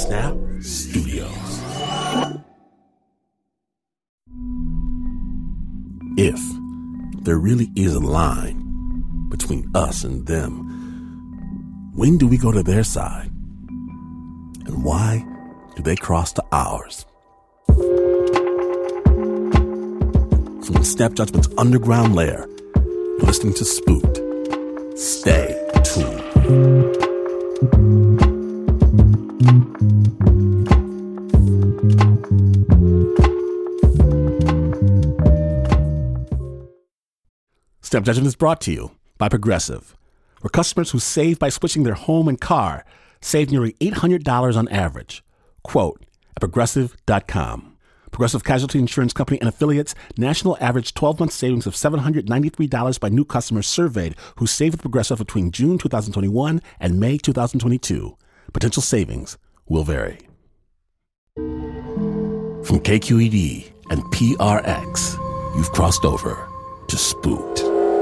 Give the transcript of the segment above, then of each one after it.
Snap Studios. If there really is a line between us and them, when do we go to their side? And why do they cross to ours? From Snap Judgment's underground lair, you're listening to Spooked. Stay tuned. Snap Judgment is brought to you by Progressive, where customers who save by switching their home and car save nearly $800 on average. Quote at Progressive.com. Progressive Casualty Insurance Company and affiliates, national average 12-month savings of $793 by new customers surveyed who saved with Progressive between June 2021 and May 2022. Potential savings will vary. From KQED and PRX, you've crossed over to Spooked.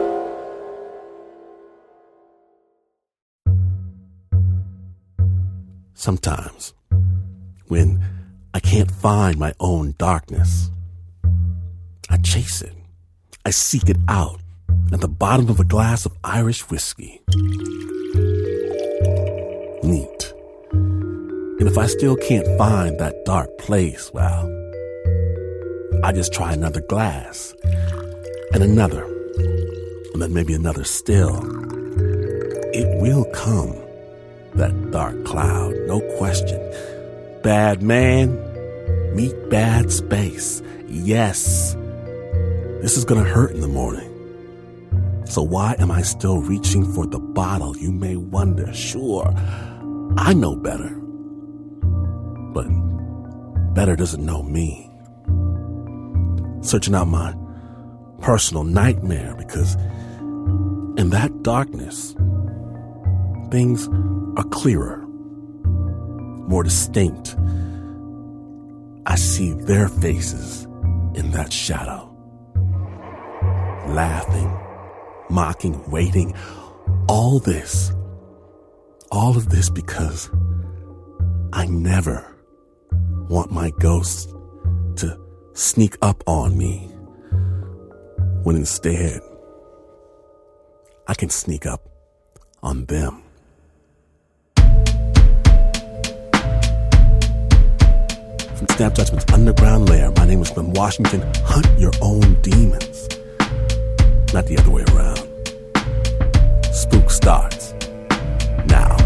Sometimes, when I can't find my own darkness, I chase it. I seek it out at the bottom of a glass of Irish whiskey. Neat. And if I still can't find that dark place, well, I just try another glass, and another, and then maybe another still. It will come. That dark cloud, no question. Bad man, meet bad space. Yes, this is gonna hurt in the morning. So why am I still reaching for the bottle, you may wonder? Sure, I know better. But better doesn't know me. Searching out my personal nightmare, because in that darkness, things are clearer, more distinct. I see their faces in that shadow. Laughing, mocking, waiting. All of this because I never want my ghost to sneak up on me, when instead I can sneak up on them. From Snap Judgment's underground lair, my name is Glenn Washington. Hunt your own demons, not the other way around. Spook starts now.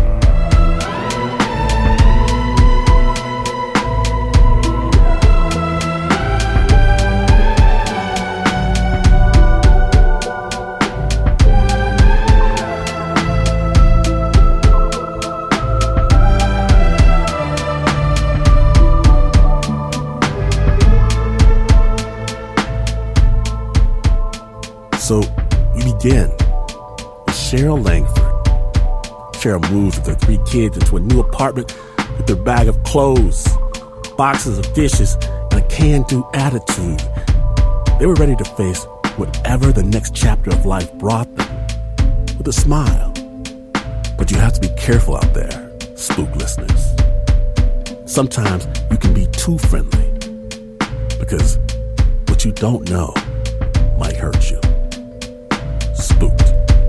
So we begin with Cheryl Langford. Cheryl moves with her 3 kids into a new apartment with their bag of clothes, boxes of dishes, and a can-do attitude. They were ready to face whatever the next chapter of life brought them with a smile. But you have to be careful out there, Spook listeners. Sometimes you can be too friendly, because what you don't know might hurt you. Spooked.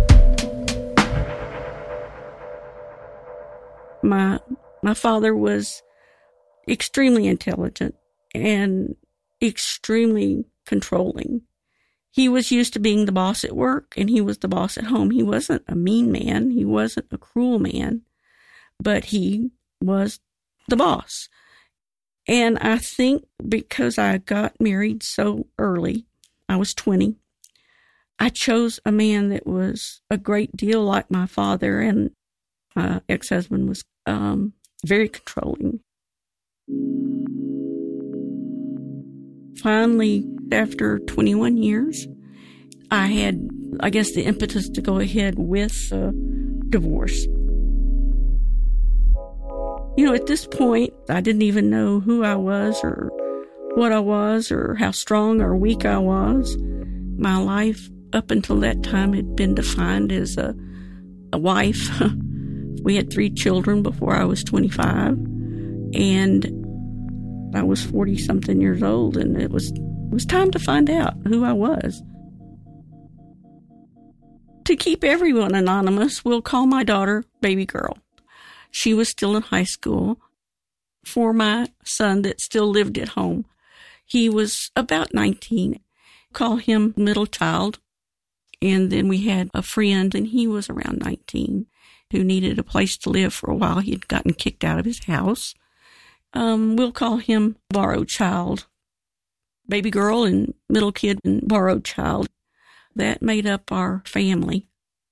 My father was extremely intelligent and extremely controlling. He was used to being the boss at work, and he was the boss at home. He wasn't a mean man. He wasn't a cruel man, but he was the boss. And I think because I got married so early, I was 20, I chose a man that was a great deal like my father, and my ex-husband was very controlling. Finally, after 21 years, I had, I guess, the impetus to go ahead with a divorce. You know, at this point, I didn't even know who I was or what I was or how strong or weak I was. My life up until that time had been defined as a wife. We had 3 children before I was 25. And I was 40-something years old, and it was time to find out who I was. To keep everyone anonymous, we'll call my daughter Baby Girl. She was still in high school. For my son that still lived at home, he was about 19. Call him Middle Child. And then we had a friend, and he was around 19, who needed a place to live for a while. He had gotten kicked out of his house. We'll call him Borrowed Child. Baby Girl and Middle Kid and Borrowed Child. That made up our family.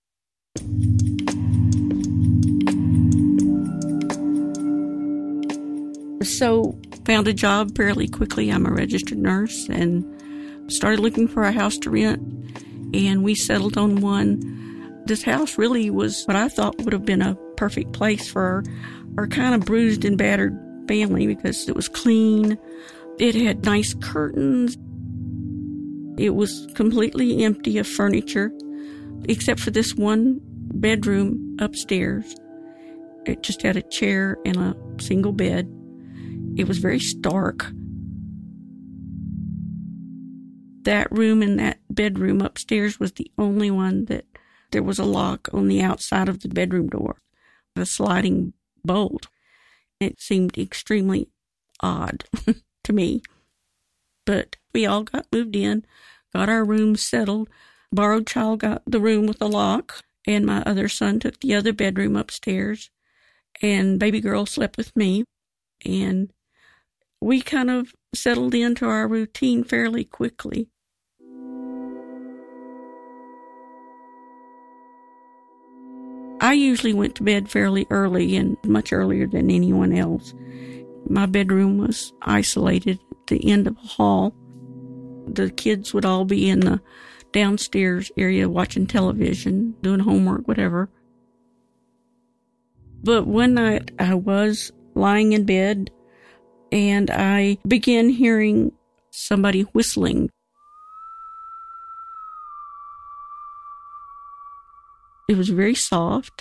So, found a job fairly quickly. I'm a registered nurse and started looking for a house to rent. And we settled on one. This house really was what I thought would have been a perfect place for our kind of bruised and battered family, because it was clean. It had nice curtains. It was completely empty of furniture, except for this one bedroom upstairs. It just had a chair and a single bed. It was very stark. That room and that bedroom upstairs was the only one that there was a lock on the outside of the bedroom door, a sliding bolt. It seemed extremely odd to me. But we all got moved in, got our rooms settled. Borrowed Child got the room with the lock, and my other son took the other bedroom upstairs, and Baby Girl slept with me. And we kind of settled into our routine fairly quickly. I usually went to bed fairly early, and much earlier than anyone else. My bedroom was isolated at the end of a hall. The kids would all be in the downstairs area watching television, doing homework, whatever. But one night I was lying in bed, and I began hearing somebody whistling. It was very soft.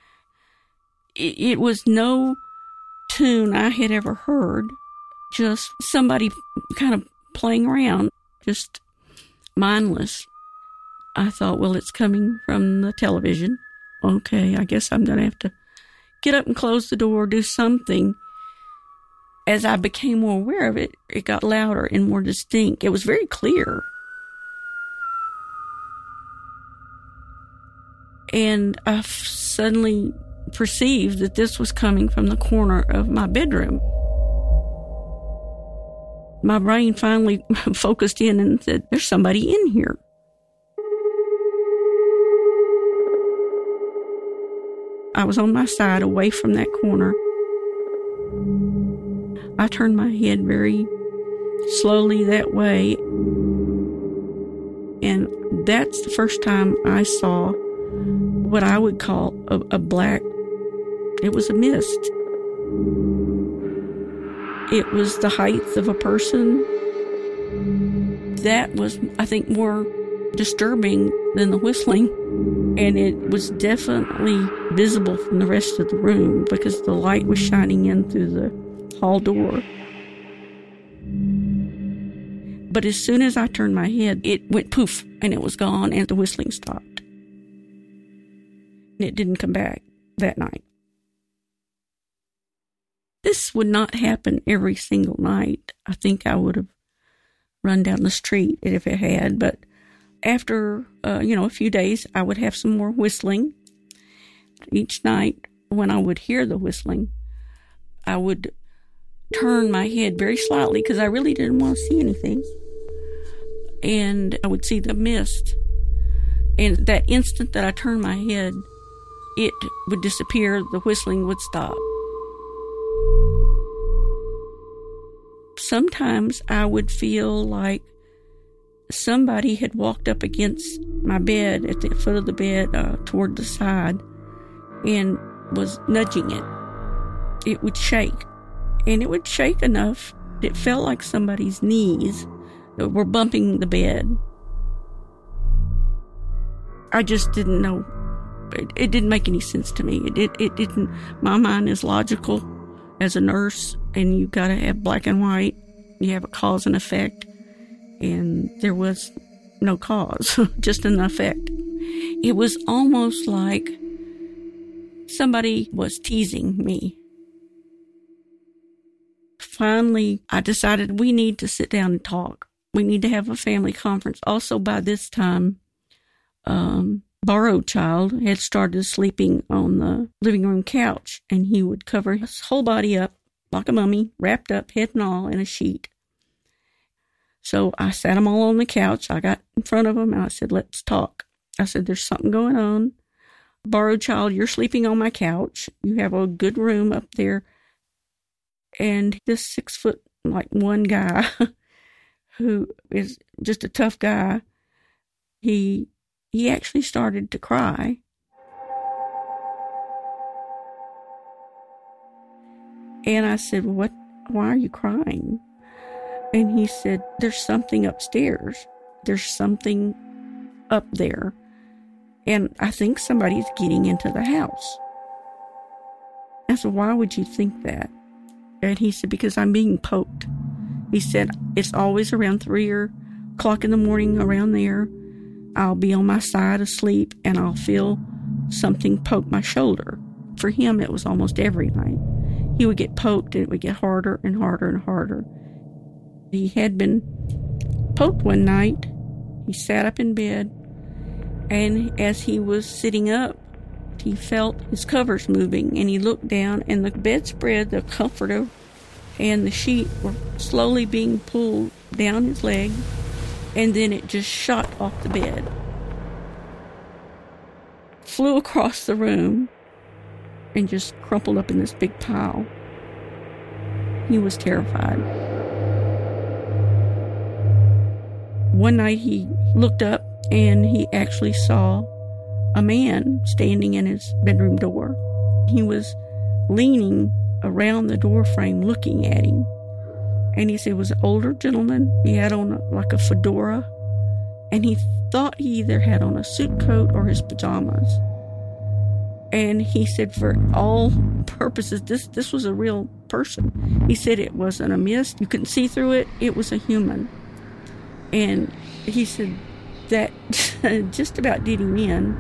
It was no tune I had ever heard, just somebody kind of playing around, just mindless. I thought, well, it's coming from the television. Okay, I guess I'm going to have to get up and close the door, do something. As I became more aware of it, it got louder and more distinct. It was very clear. And I suddenly perceived that this was coming from the corner of my bedroom. My brain finally focused in and said, there's somebody in here. I was on my side away from that corner. I turned my head very slowly that way. And that's the first time I saw what I would call a black, it was a mist. It was the height of a person. That was, I think, more disturbing than the whistling. And it was definitely visible from the rest of the room because the light was shining in through the hall door. But as soon as I turned my head, it went poof, and it was gone, and the whistling stopped. And it didn't come back that night. This would not happen every single night. I think I would have run down the street if it had, but after, a few days, I would have some more whistling. Each night, when I would hear the whistling, I would turn my head very slightly because I really didn't want to see anything. And I would see the mist. And that instant that I turned my head, it would disappear, the whistling would stop. Sometimes I would feel like somebody had walked up against my bed at the foot of the bed toward the side and was nudging it. It would shake, and it would shake enough that it felt like somebody's knees were bumping the bed. I just didn't know. It didn't make any sense to me. It didn't. My mind is logical as a nurse, and you got to have black and white. You have a cause and effect, and there was no cause, just an effect. It was almost like somebody was teasing me. Finally, I decided we need to sit down and talk. We need to have a family conference. Also, by this time, Borrowed Child had started sleeping on the living room couch, and he would cover his whole body up like a mummy, wrapped up, head and all, in a sheet. So I sat them all on the couch. I got in front of them, and I said, let's talk. I said, there's something going on. Borrowed Child, you're sleeping on my couch. You have a good room up there. And this 6'1" guy, who is just a tough guy, he actually started to cry. And I said, why are you crying? And he said, there's something upstairs. There's something up there. And I think somebody's getting into the house. I said, why would you think that? And he said, because I'm being poked. He said, it's always around 3 o'clock in the morning, around there. I'll be on my side asleep, and I'll feel something poke my shoulder. For him, it was almost every night. He would get poked, and it would get harder and harder and harder. He had been poked one night. He sat up in bed, and as he was sitting up, he felt his covers moving, and he looked down, and the bedspread, the comforter, and the sheet were slowly being pulled down his leg, and then it just shot off the bed. Flew across the room, and just crumpled up in this big pile. He was terrified. One night he looked up, and he actually saw a man standing in his bedroom door. He was leaning around the door frame looking at him. And he said it was an older gentleman. He had on like a fedora. And he thought he either had on a suit coat or his pajamas. And he said for all purposes, this was a real person. He said it wasn't a mist. You couldn't see through it. It was a human. And he said that just about did him in.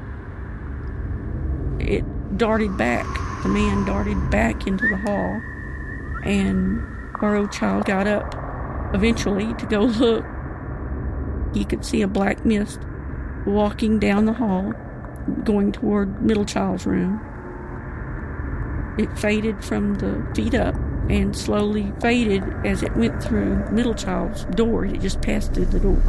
It darted back. The man darted back into the hall, and Borrowed Child got up eventually to go look. He could see a black mist walking down the hall, going toward Middle Child's room. It faded from the feet up and slowly faded as it went through Middle Child's door. It just passed through the door.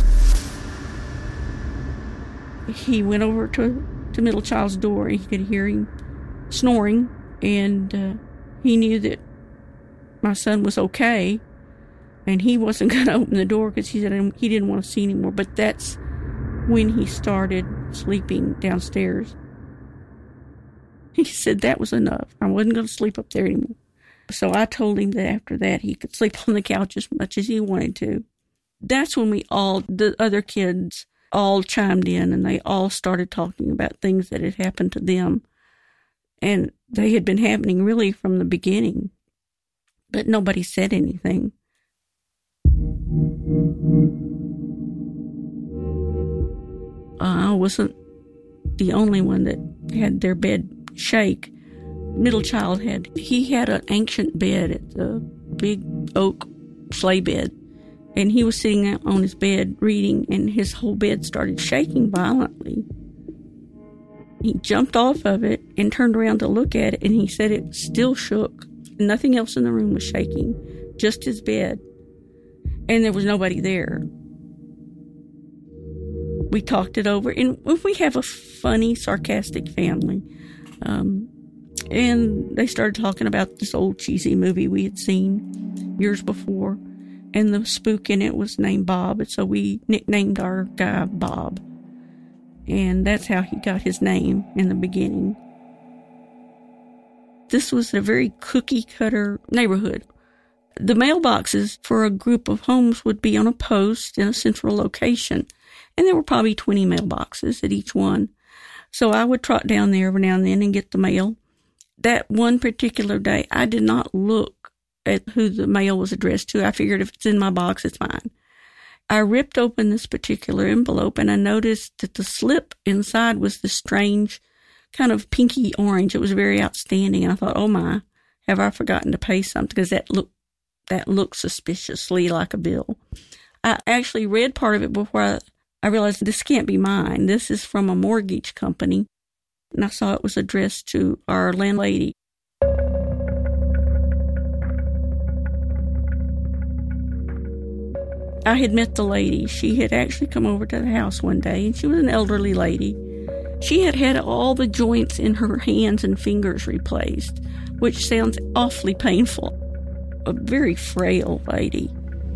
He went over to Middle Child's door, and he could hear him snoring, and he knew that my son was okay, and he wasn't going to open the door because he said he didn't want to see anymore. But that's when he started sleeping downstairs. He said that was enough. I wasn't going to sleep up there anymore. So I told him that after that he could sleep on the couch as much as he wanted to. That's when the other kids all chimed in, and they all started talking about things that had happened to them. And they had been happening really from the beginning. But nobody said anything. I wasn't the only one that had their bed shake. Middle Child had an ancient bed. It's a big oak sleigh bed. And he was sitting out on his bed reading, and his whole bed started shaking violently. He jumped off of it and turned around to look at it, and he said it still shook. Nothing else in the room was shaking, just his bed. And there was nobody there. We talked it over, and we have a funny, sarcastic family. And they started talking about this old cheesy movie we had seen years before. And the spook in it was named Bob, and so we nicknamed our guy Bob. And that's how he got his name in the beginning. This was a very cookie-cutter neighborhood. The mailboxes for a group of homes would be on a post in a central location, and there were probably 20 mailboxes at each one. So I would trot down there every now and then and get the mail. That one particular day, I did not look at who the mail was addressed to. I figured if it's in my box, it's mine. I ripped open this particular envelope, and I noticed that the slip inside was this strange kind of pinky orange. It was very outstanding. And I thought, oh my, have I forgotten to pay something? Because that looked suspiciously like a bill. I actually read part of it before I realized this can't be mine. This is from a mortgage company. And I saw it was addressed to our landlady. I had met the lady. She had actually come over to the house one day, and she was an elderly lady. She had had all the joints in her hands and fingers replaced, which sounds awfully painful. A very frail lady.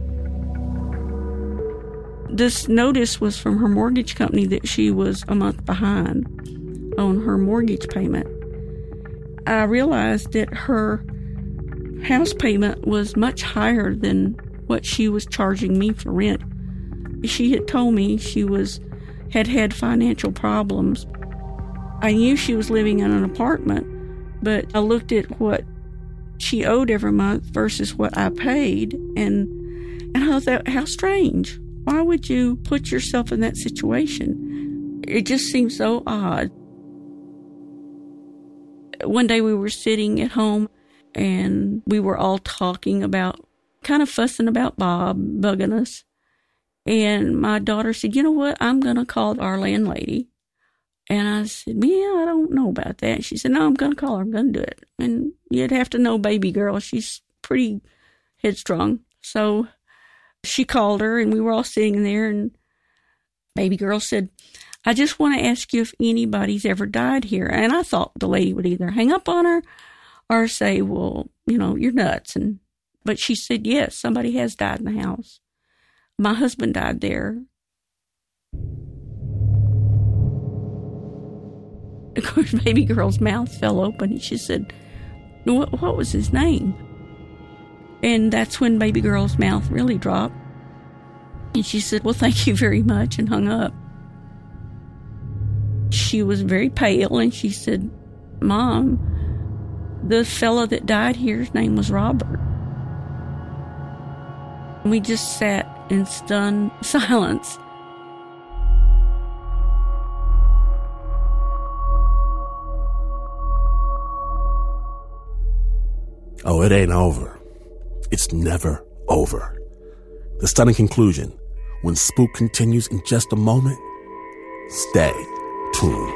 This notice was from her mortgage company that she was a month behind on her mortgage payment. I realized that her house payment was much higher than what she was charging me for rent. She had told me she had financial problems. I knew she was living in an apartment, but I looked at what she owed every month versus what I paid, and I thought, how strange. Why would you put yourself in that situation? It just seemed so odd. One day we were sitting at home, and we were all talking about, kind of fussing about Bob bugging us. And my daughter said, you know what, I'm going to call our landlady. And I said, yeah, I don't know about that. And she said, no, I'm going to call her. I'm going to do it. And you'd have to know baby girl. She's pretty headstrong. So she called her, and we were all sitting there, and baby girl said, I just want to ask you if anybody's ever died here. And I thought the lady would either hang up on her or say, well, you're nuts. But she said, yes, somebody has died in the house. My husband died there. Of course, baby girl's mouth fell open, and she said, what was his name? And that's when baby girl's mouth really dropped. And she said, well, thank you very much, and hung up. She was very pale, and she said, Mom, the fella that died here, his name was Robert. We just sat in stunned silence. Oh, it ain't over. It's never over. The stunning conclusion. When Spook continues in just a moment, stay tuned.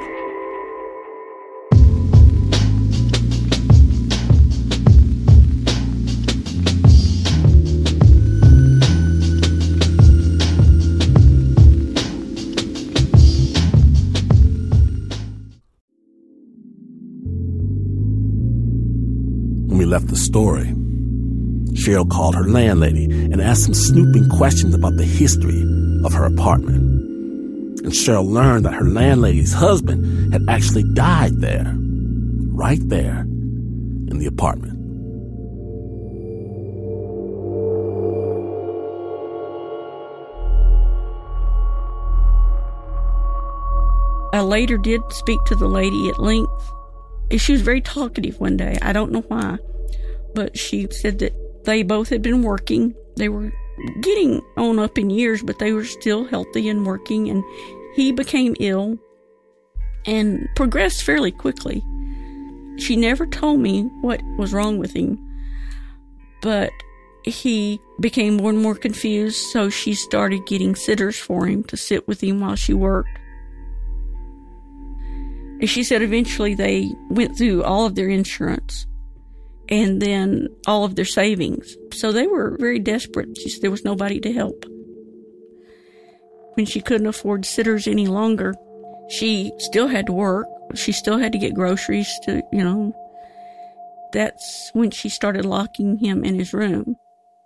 When we left the story, Cheryl called her landlady and asked some snooping questions about the history of her apartment. And Cheryl learned that her landlady's husband had actually died there, right there in the apartment. I later did speak to the lady at length. She was very talkative one day. I don't know why, but she said that they both had been working. They were getting on up in years, but they were still healthy and working, and he became ill and progressed fairly quickly. She never told me what was wrong with him, but he became more and more confused, so she started getting sitters for him to sit with him while she worked. And she said eventually they went through all of their insurance and then all of their savings. So they were very desperate. She said there was nobody to help. When she couldn't afford sitters any longer, she still had to work. She still had to get groceries to, That's when she started locking him in his room.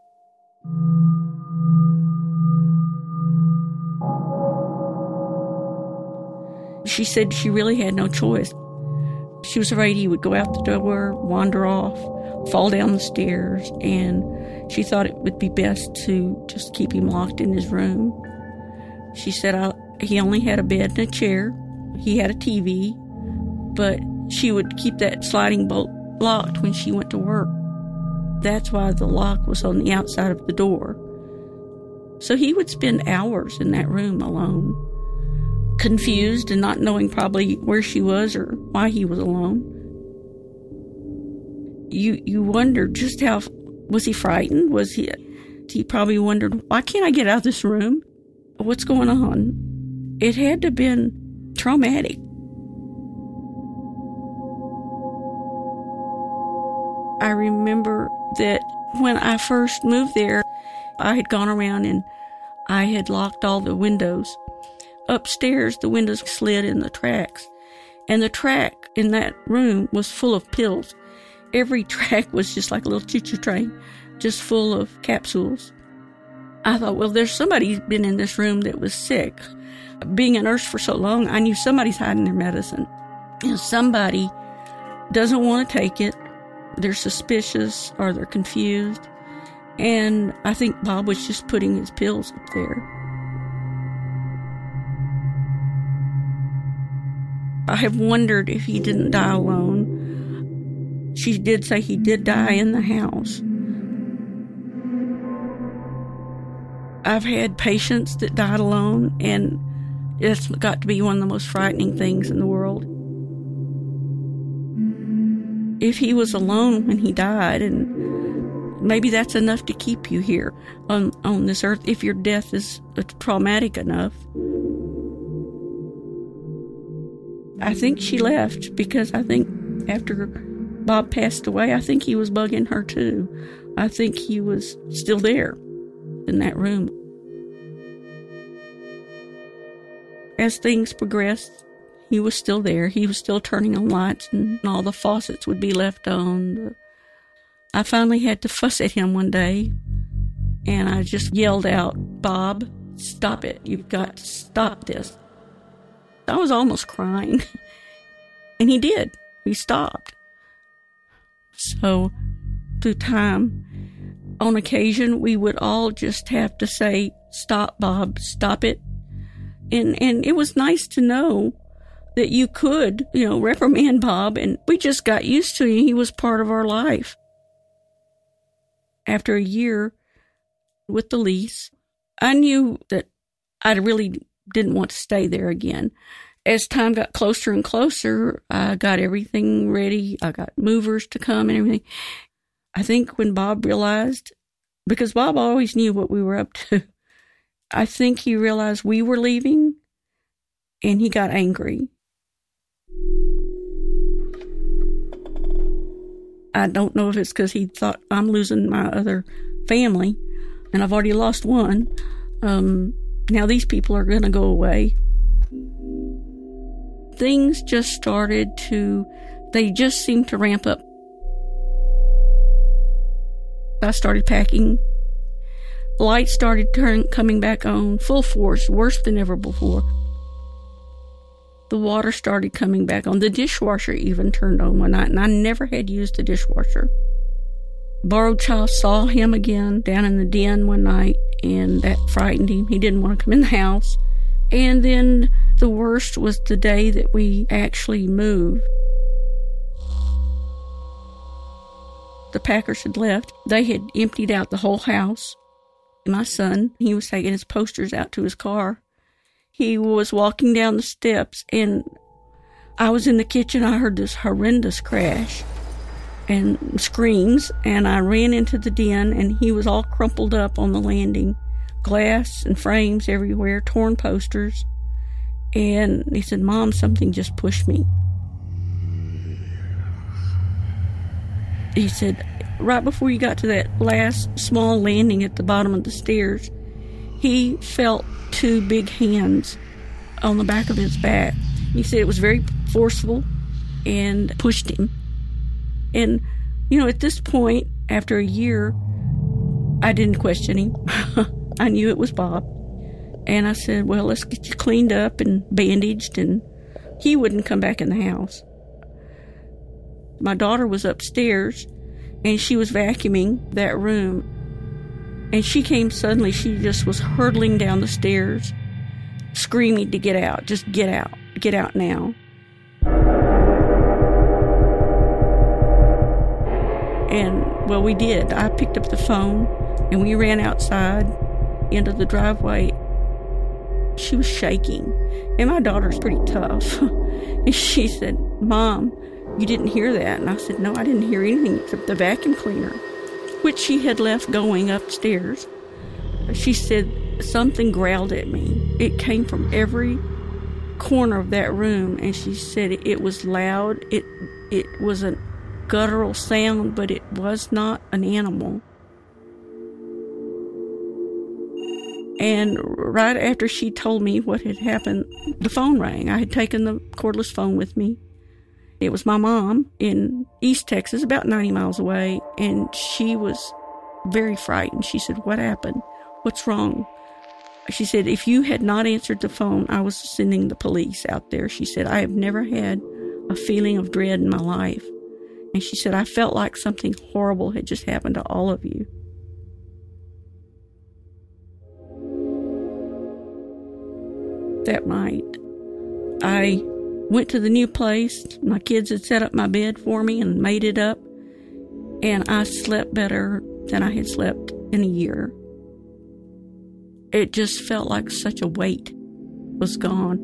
She said she really had no choice. She was afraid he would go out the door, wander off, fall down the stairs, and she thought it would be best to just keep him locked in his room. She said he only had a bed and a chair. He had a TV, but she would keep that sliding bolt locked when she went to work. That's why the lock was on the outside of the door. So he would spend hours in that room alone, confused and not knowing probably where she was or why he was alone. You wondered just how, was he frightened? He probably wondered, why can't I get out of this room? What's going on? It had to have been traumatic. I remember that when I first moved there, I had gone around and I had locked all the windows. Upstairs, the windows slid in the tracks, and the track in that room was full of pills. Every track was just like a little choo-choo train, just full of capsules. I thought, well, there's somebody been in this room that was sick. Being a nurse for so long, I knew somebody's hiding their medicine. And somebody doesn't want to take it. They're suspicious or they're confused. And I think Bob was just putting his pills up there. I have wondered if he didn't die alone. She did say he did die in the house. I've had patients that died alone, and it's got to be one of the most frightening things in the world. If he was alone when he died, and maybe that's enough to keep you here on this earth, if your death is traumatic enough. I think she left because I think after Bob passed away, I think he was bugging her too. I think he was still there in that room. As things progressed, he was still there. He was still turning on lights and all the faucets would be left on. I finally had to fuss at him one day and I just yelled out, "Bob, stop it. You've got to stop this." I was almost crying. And he did. He stopped. So, through time, on occasion, we would all just have to say, "Stop, Bob, stop it." And it was nice to know that you could, reprimand Bob, and we just got used to him. He was part of our life. After a year with the lease, I knew that I really didn't want to stay there again. As time got closer and closer, I got everything ready. I got movers to come and everything. I think when Bob realized, because Bob always knew what we were up to, I think he realized we were leaving and he got angry. I don't know if it's because he thought I'm losing my other family and I've already lost one. Now these people are going to go away. Things just started they just seemed to ramp up. I started packing. Lights started coming back on, full force, worse than ever before. The water started coming back on. The dishwasher even turned on one night, and I never had used the dishwasher. Borrowed child saw him again down in the den one night, and that frightened him. He didn't want to come in the house. And then the worst was the day that we actually moved. The Packers had left. They had emptied out the whole house. My son, he was taking his posters out to his car. He was walking down the steps, and I was in the kitchen. I heard this horrendous crash and screams, and I ran into the den, and he was all crumpled up on the landing. Glass and frames everywhere, torn posters. And he said, "Mom, something just pushed me." He said, right before you got to that last small landing at the bottom of the stairs, he felt two big hands on the back of his back. He said it was very forceful and pushed him. And, at this point, after a year, I didn't question him. I knew it was Bob. And I said, well, let's get you cleaned up and bandaged. And he wouldn't come back in the house. My daughter was upstairs, and she was vacuuming that room. And she came suddenly. She just was hurtling down the stairs, screaming to get out. Just get out. Get out now. And, well, we did. I picked up the phone, and we ran outside into the driveway. She was shaking, and my daughter's pretty tough. And she said, "Mom, you didn't hear that?" And I said, "No, I didn't hear anything except the vacuum cleaner," which she had left going upstairs. She said, "Something growled at me. It came from every corner of that room," and she said it was loud. It was a guttural sound, but it was not an animal. And right after she told me what had happened, the phone rang. I had taken the cordless phone with me. It was my mom in East Texas, about 90 miles away, and she was very frightened. She said, "What happened? What's wrong?" She said, "If you had not answered the phone, I was sending the police out there." She said, "I have never had a feeling of dread in my life." And she said, "I felt like something horrible had just happened to all of you." That night, I went to the new place. My kids had set up my bed for me and made it up. And I slept better than I had slept in a year. It just felt like such a weight was gone.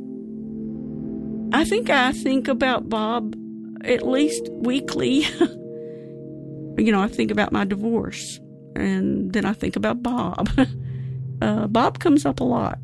I think about Bob at least weekly. I think about my divorce, and then I think about Bob. Bob comes up a lot.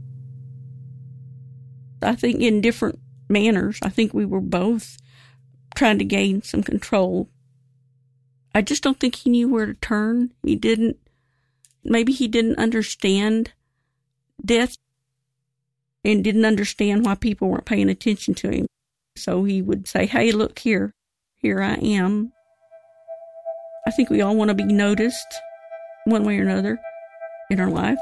I think in different manners. I think we were both trying to gain some control. I just don't think he knew where to turn. Maybe he didn't understand death and didn't understand why people weren't paying attention to him. So he would say, "Hey, look here I am." I think we all want to be noticed one way or another in our life.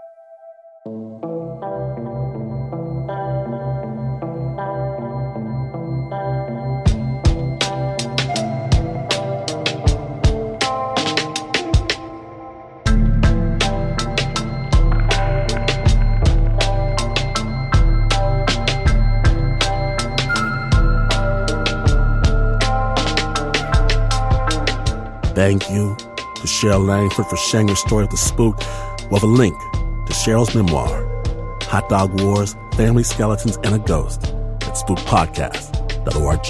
Thank you to Cheryl Langford for sharing your story of the spook. We'll have a link to Cheryl's memoir, Hot Dog Wars, Family Skeletons, and a Ghost at spookpodcast.org.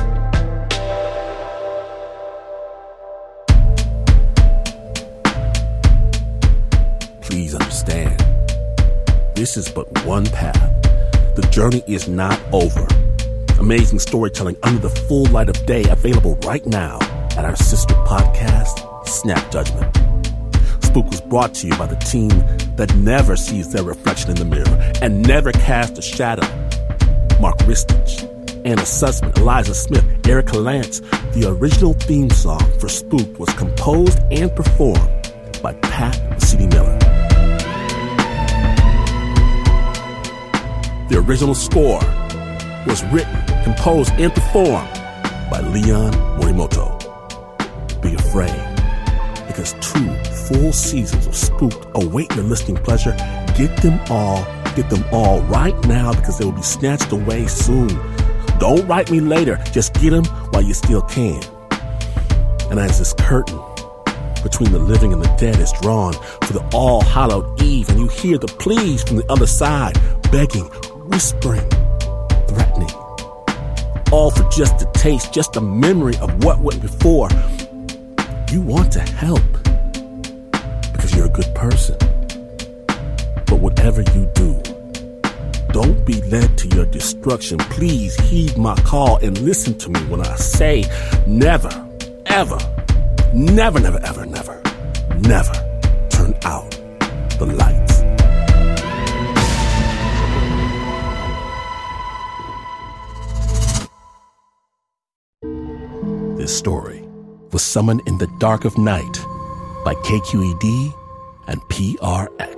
Please understand, this is but one path. The journey is not over. Amazing storytelling under the full light of day, available right now at our sister podcast, Snap Judgment. Spook was brought to you by the team that never sees their reflection in the mirror and never casts a shadow. Mark Ristich, Anna Sussman, Eliza Smith, Erica Lance. The original theme song for Spook was composed and performed by Pat Mesiti-Miller. The original score was written, composed, and performed by Leon Morimoto. Be afraid, because 2 full seasons of Spooked await your listening pleasure. Get them all right now, because they will be snatched away soon. Don't write me later, just get them while you still can. And as this curtain between the living and the dead is drawn for the all-hallowed eve, and you hear the pleas from the other side, begging, whispering, threatening, all for just a taste, just a memory of what went before. You want to help because you're a good person. But whatever you do, don't be led to your destruction. Please heed my call and listen to me when I say never, ever, never, never, ever, never, never turn out the lights. This story was Summoned in the Dark of Night by KQED and PRX.